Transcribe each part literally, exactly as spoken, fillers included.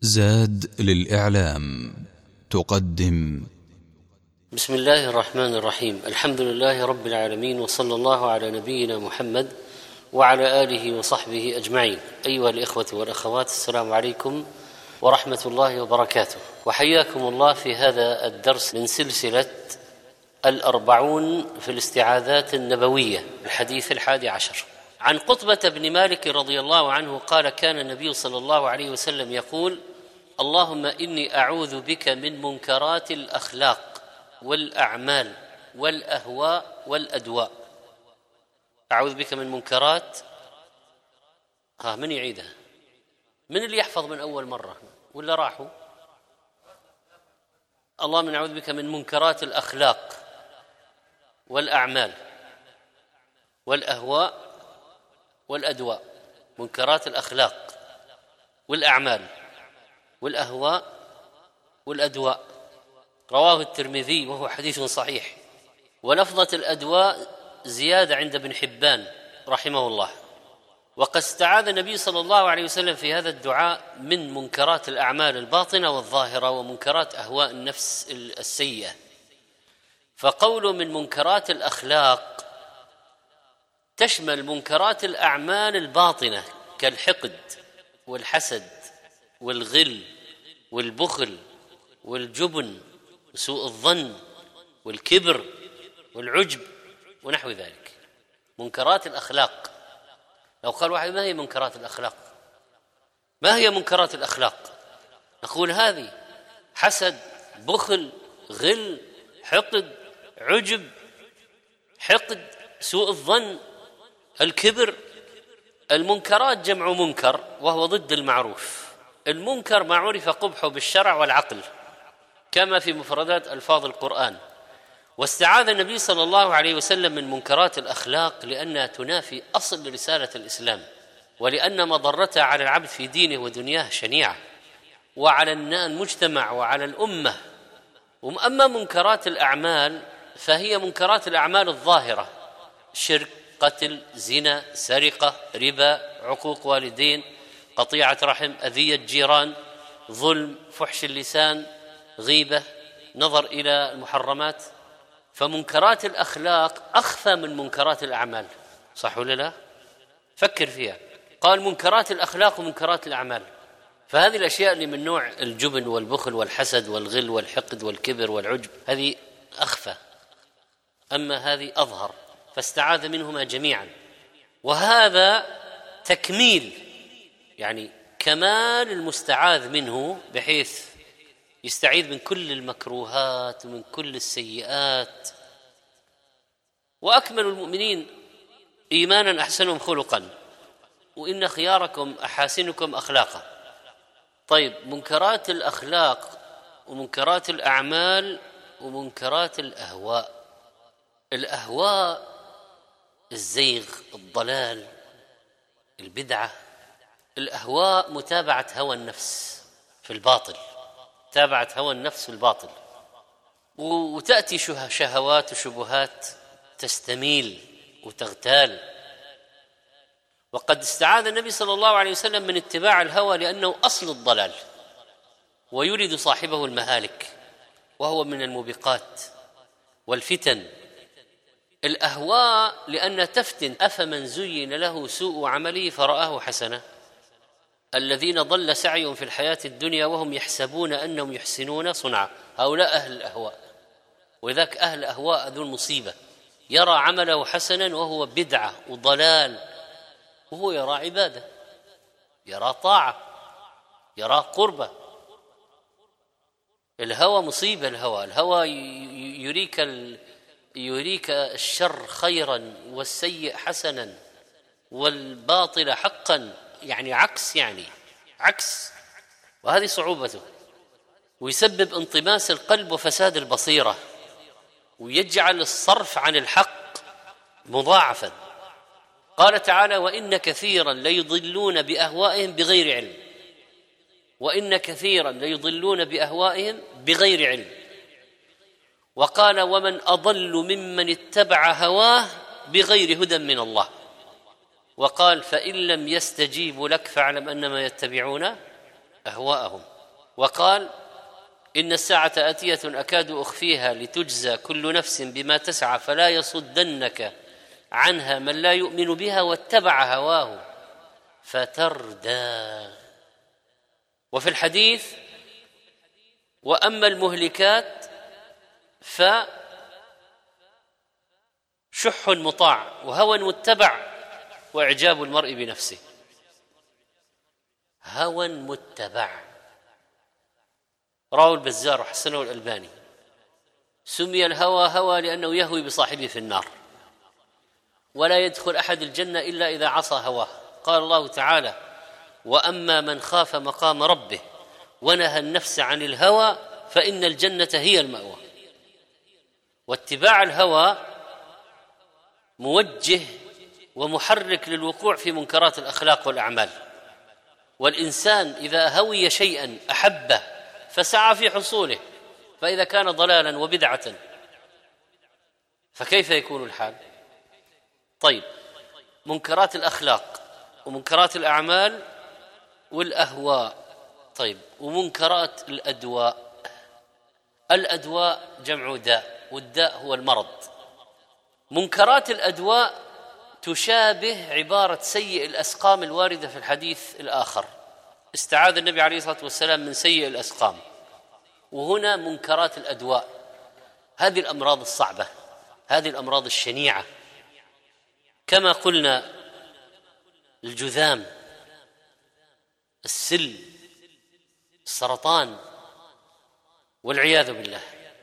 زاد للإعلام تقدم. بسم الله الرحمن الرحيم. الحمد لله رب العالمين، وصلى الله على نبينا محمد وعلى آله وصحبه أجمعين. أيها الإخوة والأخوات، السلام عليكم ورحمة الله وبركاته، وحياكم الله في هذا الدرس من سلسلة الأربعون في الاستعاذات النبوية، الحديث الحادي عشر. عن قطبة بن مالك رضي الله عنه قال: كان النبي صلى الله عليه وسلم يقول: اللهم إني أعوذ بك من منكرات الأخلاق والأعمال والأهواء والأدواء. أعوذ بك من منكرات، ها من يعيدها؟ من اللي يحفظ من أول مرة ولا راحوا؟ اللهم إني أعوذ بك من منكرات الأخلاق والأعمال والأهواء والأدواء. منكرات الأخلاق والأعمال والأهواء والأدواء. رواه الترمذي وهو حديث صحيح، ولفظة الأدواء زيادة عند ابن حبان رحمه الله. وقد استعاذ النبي صلى الله عليه وسلم في هذا الدعاء من منكرات الأعمال الباطنة والظاهرة ومنكرات أهواء النفس السيئة. فقوله من منكرات الأخلاق تشمل منكرات الأعمال الباطنة كالحقد والحسد والغل والبخل والجبن وسوء الظن والكبر والعجب ونحو ذلك. منكرات الأخلاق. لو قال واحد: ما هي منكرات الأخلاق؟ ما هي منكرات الأخلاق؟ نقول: هذه حسد، بخل، غل، حقد، عجب، حقد، سوء الظن، الكبر. المنكرات جمع منكر وهو ضد المعروف. المنكر ما عرف قبحه بالشرع والعقل كما في مفردات ألفاظ القرآن. واستعاذ النبي صلى الله عليه وسلم من منكرات الأخلاق لأنها تنافي أصل رسالة الإسلام، ولأن مضرتها على العبد في دينه ودنياه شنيعة، وعلى المجتمع وعلى الأمة. أما منكرات الأعمال فهي منكرات الأعمال الظاهرة: شرك، قتل، زنا، سرقة، ربا، عقوق والدين، قطيعة رحم، أذية جيران، ظلم، فحش اللسان، غيبة، نظر إلى المحرمات. فمنكرات الأخلاق أخفى من منكرات الأعمال، صح ولا لا؟ فكر فيها. قال منكرات الأخلاق ومنكرات الأعمال، فهذه الأشياء اللي من نوع الجبن والبخل والحسد والغل والحقد والكبر والعجب هذه أخفى، أما هذه أظهر، فاستعاذ منهما جميعا. وهذا تكميل، يعني كمال المستعاذ منه، بحيث يستعيذ من كل المكروهات ومن كل السيئات. وأكمل المؤمنين إيمانا أحسنهم خلقا، وإن خياركم أحاسنكم أخلاقا. طيب، منكرات الأخلاق ومنكرات الأعمال ومنكرات الأهواء. الأهواء الزيغ، الضلال، البدعة. الأهواء متابعة هوى النفس في الباطل، متابعة هوى النفس في الباطل، وتأتي شهوات وشبهات تستميل وتغتال. وقد استعاذ النبي صلى الله عليه وسلم من اتباع الهوى لأنه أصل الضلال ويولد صاحبه المهالك، وهو من الموبقات والفتن. الأهواء لأن تفتن: أفمن زين له سوء عمله فرآه حسنة، الذين ضل سعيهم في الحياة الدنيا وهم يحسبون أنهم يحسنون صنعا. هؤلاء أهل الأهواء، وذاك أهل الأهواء ذو المصيبة، يرى عمله حسنا وهو بدعة وضلال، وهو يرى عبادة، يرى طاعة، يرى قربة. الهوى مصيبة. الهوى الهوى يريك ال... يريك الشر خيرا والسيء حسنا والباطل حقا، يعني عكس، يعني عكس. وهذه صعوبته، ويسبب انطماس القلب وفساد البصيرة، ويجعل الصرف عن الحق مضاعفا. قال تعالى: وإن كثيرا ليضلون بأهوائهم بغير علم. وإن كثيرا ليضلون بأهوائهم بغير علم. وقال: ومن أضل ممن اتبع هواه بغير هدى من الله. وقال: فإن لم يستجيبوا لك فاعلم أنما يتبعون أهواءهم. وقال إن الساعة آتية أكاد أخفيها لتجزى كل نفس بما تسعى فلا يصدنك عنها من لا يؤمن بها واتبع هواه فتردى. وفي الحديث وأما المهلكات فشح مطاع وهوى متبع وإعجاب المرء بنفسه. هوى متبع رواه البزار وحسنه الألباني. سمي الهوى هوى لأنه يهوي بصاحبه في النار، ولا يدخل أحد الجنة إلا إذا عصى هواه. قال الله تعالى وأما من خاف مقام ربه ونهى النفس عن الهوى فإن الجنة هي المأوى. واتباع الهوى موجه ومحرك للوقوع في منكرات الأخلاق والأعمال، والإنسان إذا هوي شيئا أحبه فسعى في حصوله، فإذا كان ضلالا وبدعة فكيف يكون الحال؟ طيب، منكرات الأخلاق ومنكرات الأعمال والأهواء. طيب، ومنكرات الأدواء. الأدواء جمع داء، والداء هو المرض. منكرات الأدواء تشابه عبارة سيء الأسقام الواردة في الحديث الآخر، استعاذ النبي عليه الصلاة والسلام من سيء الأسقام. وهنا منكرات الأدواء، هذه الأمراض الصعبة، هذه الأمراض الشنيعة، كما قلنا الجذام، السل، السرطان، والعياذ بالله.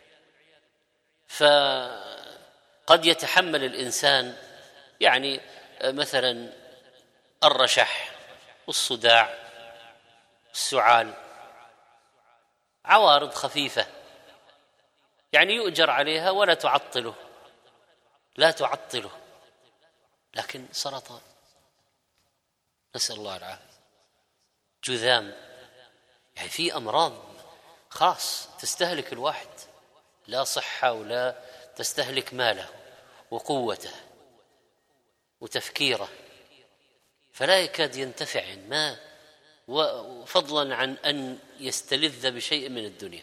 فقد يتحمل الإنسان يعني مثلا الرشح والصداع والسعال، عوارض خفيفة يعني يؤجر عليها ولا تعطله، لا تعطله، لكن سرطان نسأل الله العافية، جذام، يعني في أمراض خاص تستهلك الواحد، لا صحة ولا تستهلك ماله وقوته وتفكيره، فلا يكاد ينتفع ما وفضلا عن أن يستلذ بشيء من الدنيا،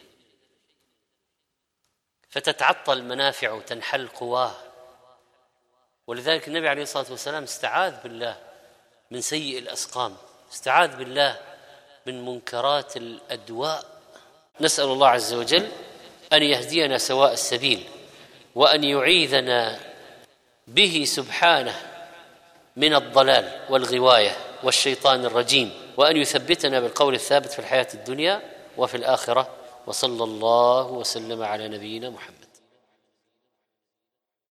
فتتعطل منافعه وتنحل قواه. ولذلك النبي عليه الصلاة والسلام استعاذ بالله من سيء الأسقام، استعاذ بالله من منكرات الأدواء. نسأل الله عز وجل أن يهدينا سواء السبيل، وأن يعيذنا به سبحانه من الضلال والغواية والشيطان الرجيم، وأن يثبتنا بالقول الثابت في الحياة الدنيا وفي الآخرة. وصلى الله وسلم على نبينا محمد.